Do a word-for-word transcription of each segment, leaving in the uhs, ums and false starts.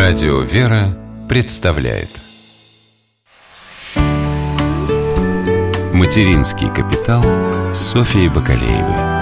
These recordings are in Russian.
Радио «Вера» представляет «Материнский капитал» с Софьей Бакалеевой.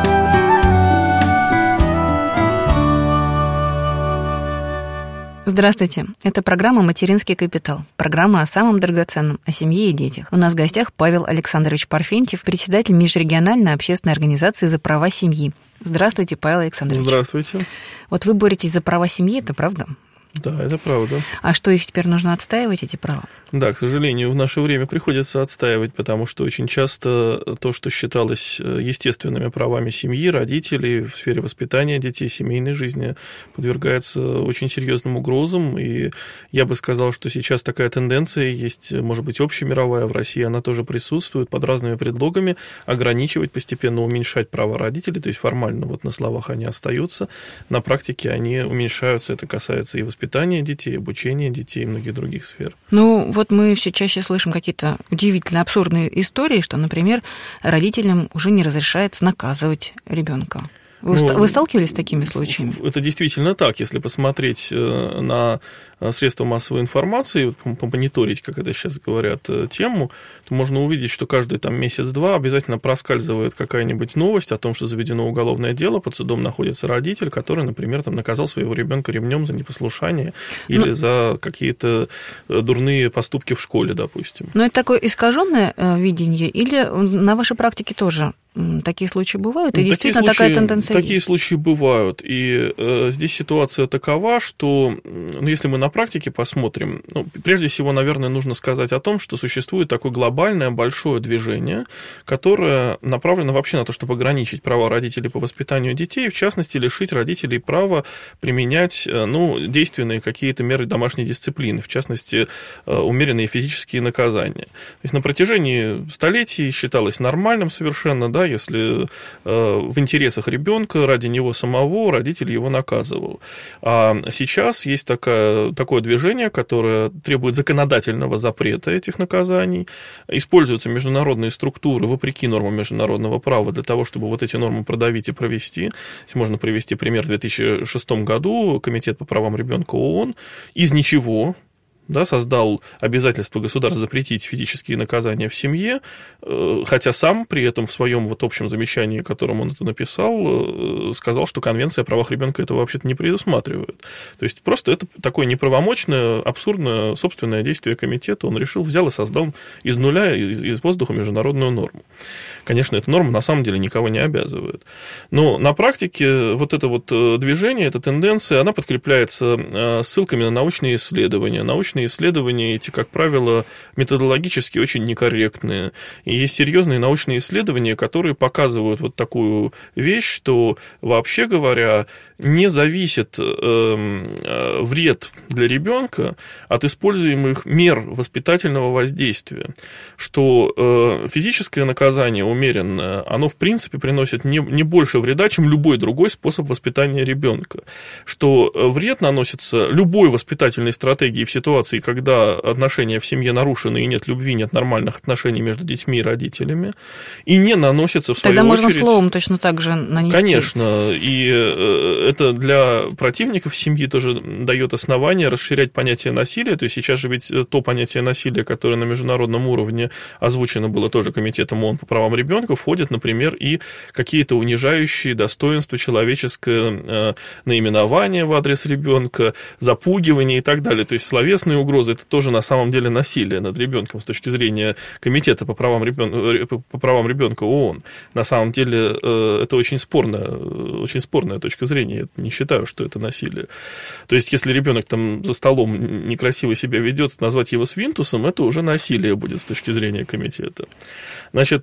Здравствуйте, это программа «Материнский капитал», программа о самом драгоценном, о семье и детях. У нас в гостях Павел Александрович Парфентьев, председатель межрегиональной общественной организации «За права семьи». Здравствуйте, Павел Александрович. Здравствуйте. Вот вы боретесь за права семьи, это правда? Да, это правда. А что, их теперь нужно отстаивать, эти права? Да, к сожалению, в наше время приходится отстаивать, потому что очень часто то, что считалось естественными правами семьи, родителей в сфере воспитания детей, семейной жизни, подвергается очень серьезным угрозам. И я бы сказал, что сейчас такая тенденция есть, может быть, общемировая, в России она тоже присутствует, под разными предлогами ограничивать, постепенно уменьшать права родителей, то есть формально вот на словах они остаются, на практике они уменьшаются, это касается и воспитания детей, обучения детей и многих других сфер. Ну, вот мы все чаще слышим какие-то удивительно абсурдные истории, что, например, родителям уже не разрешается наказывать ребенка. Вы, ну, вы сталкивались с такими случаями? Это действительно так. Если посмотреть на средства массовой информации, помониторить, как это сейчас говорят, тему, то можно увидеть, что каждый там месяц-два обязательно проскальзывает какая-нибудь новость о том, что заведено уголовное дело, под судом находится родитель, который, например, там, наказал своего ребенка ремнем за непослушание или ну, за какие-то дурные поступки в школе, допустим. Но это такое искаженное видение или на вашей практике тоже такие случаи бывают? И ну, действительно случаи, такая тенденция Такие есть? случаи бывают. И э, здесь ситуация такова, что, ну, если мы на практике посмотрим, ну, прежде всего, наверное, нужно сказать о том, что существует такое глобальное большое движение, которое направлено вообще на то, чтобы ограничить права родителей по воспитанию детей, в частности, лишить родителей права применять, ну, действенные какие-то меры домашней дисциплины, в частности, умеренные физические наказания. То есть на протяжении столетий считалось нормальным совершенно, да, если в интересах ребенка, ради него самого, родитель его наказывал. А сейчас есть такая, такое движение, которое требует законодательного запрета этих наказаний. Используются международные структуры вопреки нормам международного права для того, чтобы вот эти нормы продавить и провести. Здесь можно привести пример. В две тысячи шестом году Комитет по правам ребенка ООН из ничего, да, создал обязательство государства запретить физические наказания в семье, хотя сам при этом в своем вот общем замечании, которым он это написал, сказал, что Конвенция о правах ребенка этого вообще-то не предусматривает. То есть просто это такое неправомочное, абсурдное собственное действие комитета. Он решил, взял и создал из нуля, из, из воздуха международную норму. Конечно, эта норма на самом деле никого не обязывает. Но на практике вот это вот движение, эта тенденция, она подкрепляется ссылками на научные исследования. Научные исследования эти, как правило, методологически очень некорректные. И есть серьезные научные исследования, которые показывают вот такую вещь, что, вообще говоря, не зависит э, вред для ребенка от используемых мер воспитательного воздействия. Что э, физическое наказание умеренное, оно в принципе приносит не, не больше вреда, чем любой другой способ воспитания ребенка. Что вред наносится любой воспитательной стратегии в ситуации, когда отношения в семье нарушены и нет любви, нет нормальных отношений между детьми и родителями, и не наносится в свою Тогда очередь... можно словом точно так же нанести. Конечно, и это для противников семьи тоже дает основание расширять понятие насилия. То есть сейчас же ведь то понятие насилия, которое на международном уровне озвучено было тоже Комитетом ООН по правам ребенка, входит, например, и какие-то унижающие достоинство человеческое наименования в адрес ребенка, запугивание и так далее. То есть словесные угрозы — это тоже на самом деле насилие над ребенком с точки зрения Комитета по правам ребенка, по правам ребенка ООН. На самом деле это очень спорная, очень спорная точка зрения. Я не считаю, что это насилие. То есть если ребенок там за столом некрасиво себя ведет, назвать его свинтусом, это уже насилие будет с точки зрения комитета. Значит,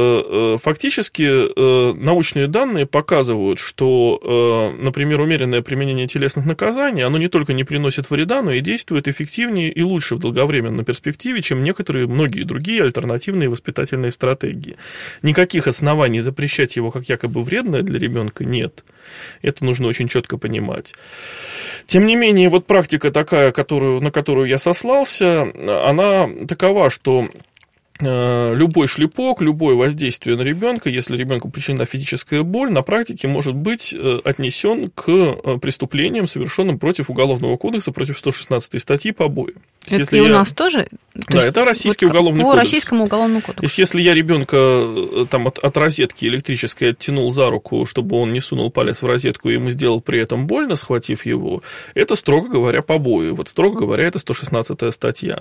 фактически научные данные показывают, что, например, умеренное применение телесных наказаний, оно не только не приносит вреда, но и действует эффективнее и лучше в долговременной перспективе, чем некоторые, многие другие альтернативные воспитательные стратегии. Никаких оснований запрещать его как якобы вредное для ребенка нет. Это нужно очень четко понимать. Тем не менее, вот практика такая, которую, на которую я сослался, она такова, что любой шлепок, любое воздействие на ребенка, если ребенку причинена физическая боль, на практике может быть отнесен к преступлениям, совершенным против Уголовного кодекса, против сто шестнадцатой статьи побои. Это если и у я... нас тоже? Да, То это российский вот уголовный по кодекс. По российскому уголовному кодексу. То есть, если я ребенка там, от, от розетки электрической оттянул за руку, чтобы он не сунул палец в розетку, и ему сделал при этом больно, схватив его, это, строго говоря, побои. Вот, строго говоря, это сто шестнадцатая статья.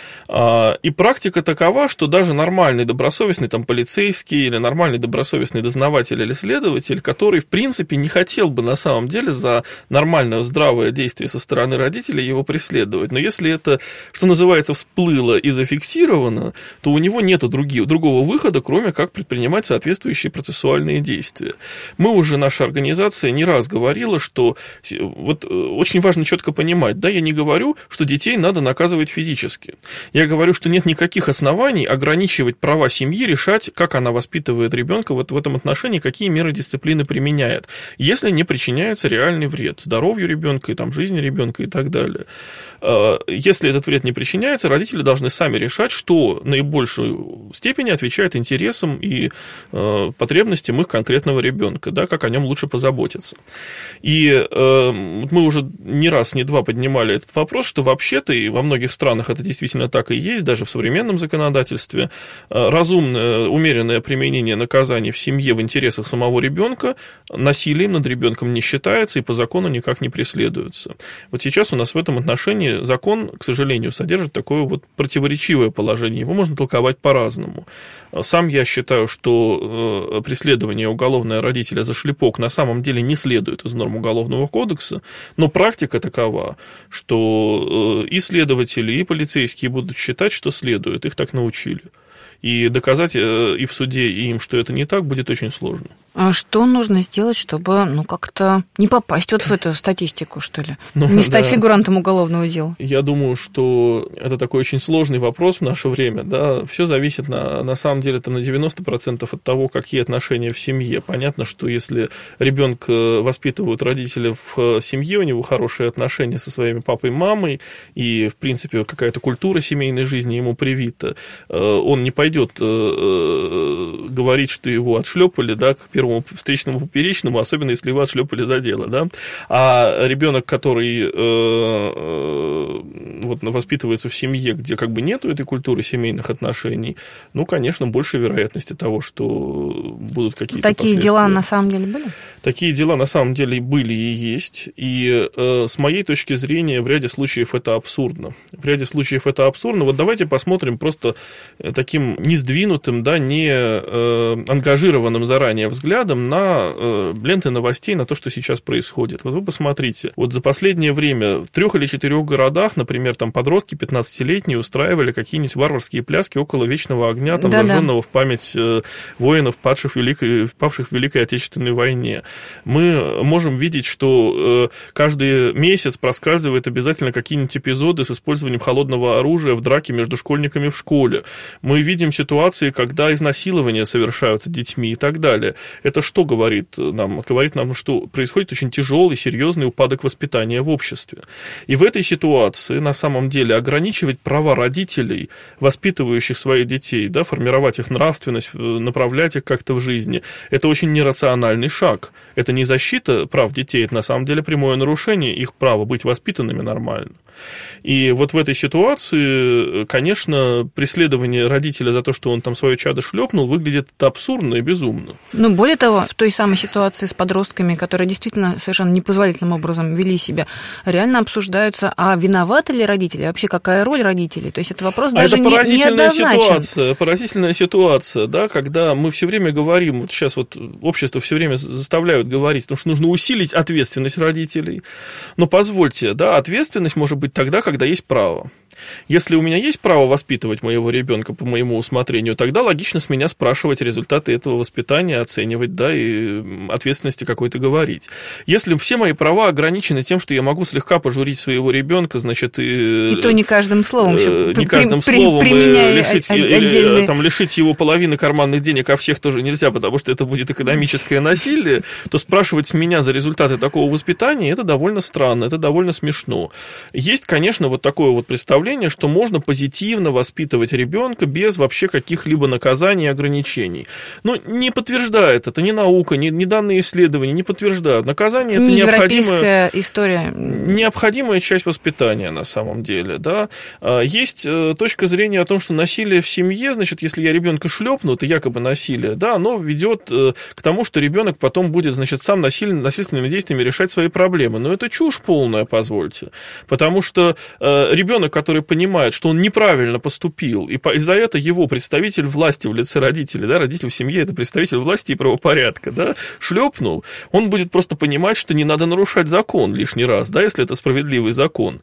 И практика такова, что даже нормальный добросовестный там, полицейский или нормальный добросовестный дознаватель или следователь, который, в принципе, не хотел бы на самом деле за нормальное здравое действие со стороны родителей его преследовать, но если это, что называется, всплыло и зафиксировано, то у него нет других, другого выхода, кроме как предпринимать соответствующие процессуальные действия. Мы уже, наша организация не раз говорила, что вот очень важно четко понимать, да, я не говорю, что детей надо наказывать физически. Я говорю, что нет никаких оснований ограничивать права семьи, решать, как она воспитывает ребенка вот в этом отношении, какие меры дисциплины применяет, если не причиняется реальный вред здоровью ребенка, и там, жизни ребенка и так далее. Если этот вред не причиняется, родители должны сами решать, что в наибольшей степени отвечает интересам и потребностям их конкретного ребенка, да, как о нем лучше позаботиться. И мы уже не раз, не два поднимали этот вопрос, что вообще-то и во многих странах это действительно так и есть, даже в современном законодательстве, разумное, умеренное применение наказаний в семье в интересах самого ребенка насилием над ребенком не считается и по закону никак не преследуется. Вот сейчас у нас в этом отношении закон, к сожалению, содержит такое вот противоречивое положение. Его можно толковать по-разному. Сам я считаю, что преследование уголовное родителя за шлепок на самом деле не следует из норм Уголовного кодекса, но практика такова, что и следователи, и полицейские будут считать, что следует, их так научили. И доказать и в суде, и им, что это не так, будет очень сложно. А что нужно сделать, чтобы ну, как-то не попасть вот в эту статистику, что ли? Ну, не стать да. фигурантом уголовного дела? Я думаю, что это такой очень сложный вопрос в наше время. Да? Все зависит на, на самом деле там, на девяносто процентов от того, какие отношения в семье. Понятно, что если ребенка воспитывают родители в семье, у него хорошие отношения со своими папой и мамой, и, в принципе, какая-то культура семейной жизни ему привита, он не пойдет говорить, что его отшлепали, да, к первому встречному поперечному, особенно если его отшлепали за дело, да. А ребенок, который э, э, вот, воспитывается в семье, где как бы нету этой культуры семейных отношений, ну, конечно, больше вероятности того, что будут какие-то Такие дела на самом деле были? Такие дела на самом деле были и есть. И э, с моей точки зрения в ряде случаев это абсурдно. В ряде случаев это абсурдно. Вот давайте посмотрим просто таким не сдвинутым, да, не э, ангажированным заранее взглядом на э, ленты новостей, на то, что сейчас происходит. Вот вы посмотрите, вот за последнее время в трех или четырех городах, например, там подростки пятнадцатилетние устраивали какие-нибудь варварские пляски около вечного огня, там, зажженного в память э, воинов, падших в, Великой, павших в Великой Отечественной войне. Мы можем видеть, что э, каждый месяц проскальзывают обязательно какие-нибудь эпизоды с использованием холодного оружия в драке между школьниками в школе. Мы видим ситуации, когда изнасилования совершаются детьми и так далее. Это что говорит нам? Говорит нам, что происходит очень тяжелый, серьезный упадок воспитания в обществе. И в этой ситуации, на самом деле, ограничивать права родителей, воспитывающих своих детей, да, формировать их нравственность, направлять их как-то в жизни, это очень нерациональный шаг. Это не защита прав детей, это на самом деле прямое нарушение их права быть воспитанными нормально. И вот в этой ситуации, конечно, преследование родителя за то, что он там свое чадо шлепнул, выглядит абсурдно и безумно. Ну, более того, в той самой ситуации с подростками, которые действительно совершенно непозволительным образом вели себя, реально обсуждаются, а виноваты ли родители, вообще какая роль родителей? То есть это вопрос а даже это поразительная не, ситуация, поразительная ситуация, да, когда мы все время говорим, вот сейчас вот общество все время заставляют говорить, потому что нужно усилить ответственность родителей. Но позвольте, да, ответственность может быть тогда, когда есть право. Если у меня есть право воспитывать моего ребенка по моему усмотрению, тогда логично с меня спрашивать результаты этого воспитания, оценивать, да, и ответственности какой-то говорить. Если все мои права ограничены тем, что я могу слегка пожурить своего ребенка, значит... И, и то не каждым словом. Э, не каждым при, словом. Лишить, отдельные... там, лишить его половины карманных денег, а всех тоже нельзя, потому что это будет экономическое насилие. то спрашивать с меня за результаты такого воспитания, это довольно странно, это довольно смешно. Есть, конечно, вот такое вот представление, что можно позитивно воспитывать ребенка без вообще каких-либо наказаний и ограничений. Но не подтверждает это ни наука, ни, ни данные исследования не подтверждают. Наказание – это необходимая история. Необходимая часть воспитания на самом деле. Да? Есть точка зрения о том, что насилие в семье, значит, если я ребенка шлепну, это якобы насилие, да, оно ведет к тому, что ребенок потом будет, значит, сам насильно, насильственными действиями решать свои проблемы. Но это чушь полная, позвольте. Потому что ребенок, который понимает, что он неправильно поступил, и за это его представитель власти в лице родителей, да, родитель в семье – это представитель власти и правопорядка, да, шлепнул, он будет просто понимать, что не надо нарушать закон лишний раз, да, если это справедливый закон.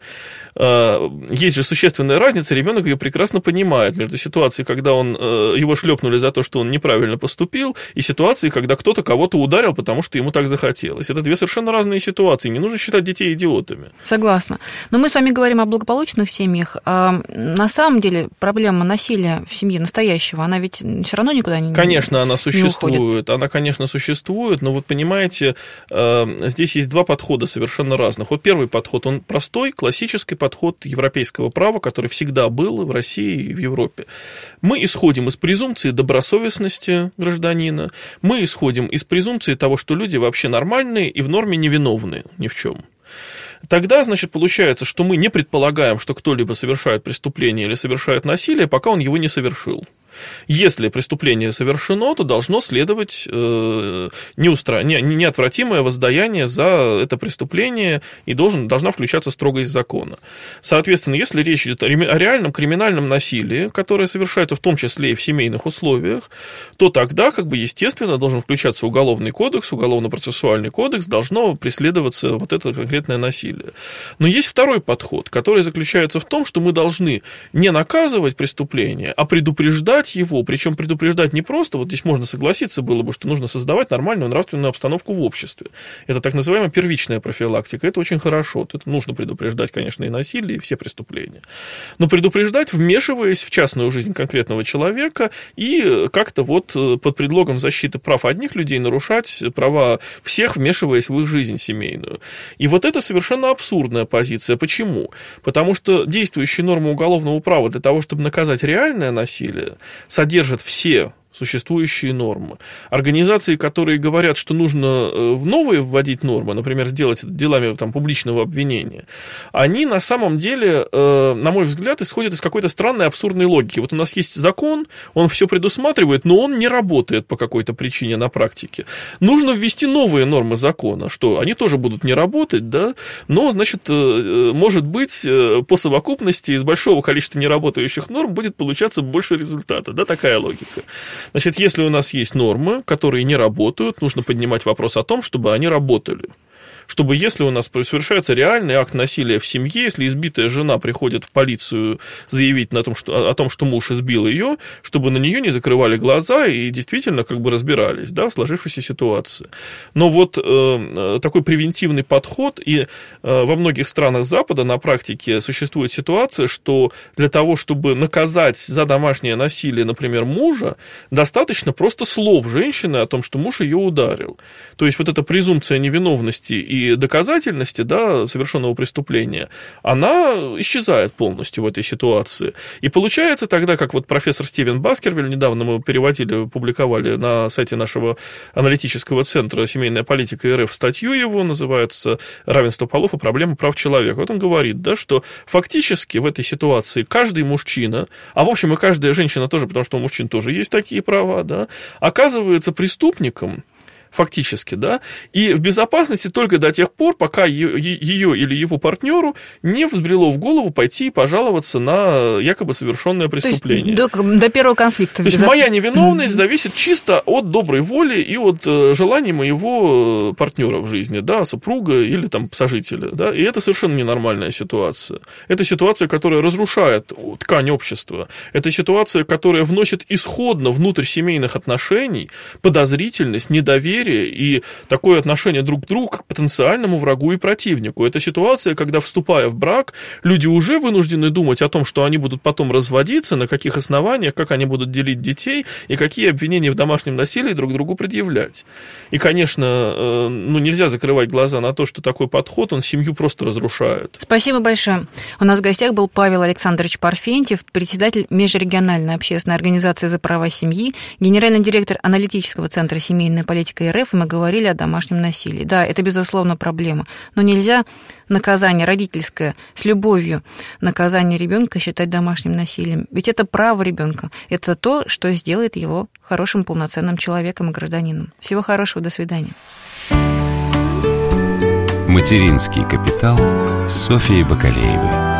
Есть же существенная разница, ребенок ее прекрасно понимает между ситуацией, когда он, его шлепнули за то, что он неправильно поступил, и ситуацией, когда кто-то кого-то ударил, потому что ему так захотелось. Это две совершенно разные ситуации, не нужно считать детей идиотами. Согласна. Но мы с вами говорим о благополучных семьях. А на самом деле проблема насилия в семье настоящего, она ведь все равно никуда не уходит. Конечно, она существует, она, конечно, существует, но вот понимаете, здесь есть два подхода совершенно разных. Вот первый подход, он простой, классический подход европейского права, который всегда был в России и в Европе. Мы исходим из презумпции добросовестности гражданина, мы исходим из презумпции того, что люди вообще нормальные и в норме невиновны ни в чем. Тогда, значит, получается, что мы не предполагаем, что кто-либо совершает преступление или совершает насилие, пока он его не совершил. Если преступление совершено, то должно следовать э, неустра... не, неотвратимое воздаяние за это преступление, и должен, должна включаться строгость закона. Соответственно, если речь идет о реальном криминальном насилии, которое совершается в том числе и в семейных условиях, то тогда, как бы, естественно, должен включаться уголовный кодекс, уголовно-процессуальный кодекс, должно преследоваться вот это конкретное насилие. Но есть второй подход, который заключается в том, что мы должны не наказывать преступление, а предупреждать его, причем предупреждать не просто, вот здесь можно согласиться было бы, что нужно создавать нормальную нравственную обстановку в обществе. Это так называемая первичная профилактика, это очень хорошо, это нужно предупреждать, конечно, и насилие, и все преступления. Но предупреждать, вмешиваясь в частную жизнь конкретного человека и как-то вот под предлогом защиты прав одних людей нарушать права всех, вмешиваясь в их жизнь семейную. И вот это совершенно абсурдная позиция. Почему? Потому что действующие нормы уголовного права для того, чтобы наказать реальное насилие, содержат все существующие нормы. Организации, которые говорят, что нужно в новые вводить нормы, например, сделать это делами там, публичного обвинения, они на самом деле, на мой взгляд, исходят из какой-то странной абсурдной логики. Вот у нас есть закон, он все предусматривает, но он не работает по какой-то причине на практике. Нужно ввести новые нормы закона, что они тоже будут не работать, да, но, значит, может быть, по совокупности из большого количества неработающих норм будет получаться больше результата, да, такая логика. Значит, если у нас есть нормы, которые не работают, нужно поднимать вопрос о том, чтобы они работали. Чтобы, если у нас совершается реальный акт насилия в семье, если избитая жена приходит в полицию заявить на том, что, о том, что муж избил ее, чтобы на нее не закрывали глаза и действительно как бы разбирались, да, в сложившейся ситуации. Но вот э, такой превентивный подход, и э, во многих странах Запада на практике существует ситуация, что для того, чтобы наказать за домашнее насилие, например, мужа, достаточно просто слов женщины о том, что муж ее ударил. То есть вот эта презумпция невиновности и доказательности, да, совершенного преступления, она исчезает полностью в этой ситуации. И получается тогда, как вот профессор Стивен Баскервиль, недавно мы переводили, публиковали на сайте нашего аналитического центра «Семейная политика РФ» статью его, называется «Равенство полов и проблемы прав человека». Вот он говорит, да, что фактически в этой ситуации каждый мужчина, а в общем и каждая женщина тоже, потому что у мужчин тоже есть такие права, да, оказывается преступником, фактически, да, и в безопасности только до тех пор, пока ее, ее или его партнеру не взбрело в голову пойти и пожаловаться на якобы совершенное преступление. То есть до, до первого конфликта. То есть моя невиновность зависит чисто от доброй воли и от желаний моего партнера в жизни, да, супруга или там сожителя, да, и это совершенно ненормальная ситуация. Это ситуация, которая разрушает ткань общества. Это ситуация, которая вносит исходно внутрь семейных отношений подозрительность, недоверие недоверие и такое отношение друг к другу к потенциальному врагу и противнику. Это ситуация, когда, вступая в брак, люди уже вынуждены думать о том, что они будут потом разводиться, на каких основаниях, как они будут делить детей и какие обвинения в домашнем насилии друг другу предъявлять. И, конечно, ну, нельзя закрывать глаза на то, что такой подход, он семью просто разрушает. Спасибо большое. У нас в гостях был Павел Александрович Парфентьев, председатель Межрегиональной общественной организации «За права семьи», генеральный директор аналитического центра «Семейная политика РФ», и мы говорили о домашнем насилии. Да, это, безусловно, проблема, но нельзя наказание родительское с любовью, наказание ребенка считать домашним насилием. Ведь это право ребенка, это то, что сделает его хорошим, полноценным человеком и гражданином. Всего хорошего, до свидания. Материнский капитал с Софьей Бакалеевой.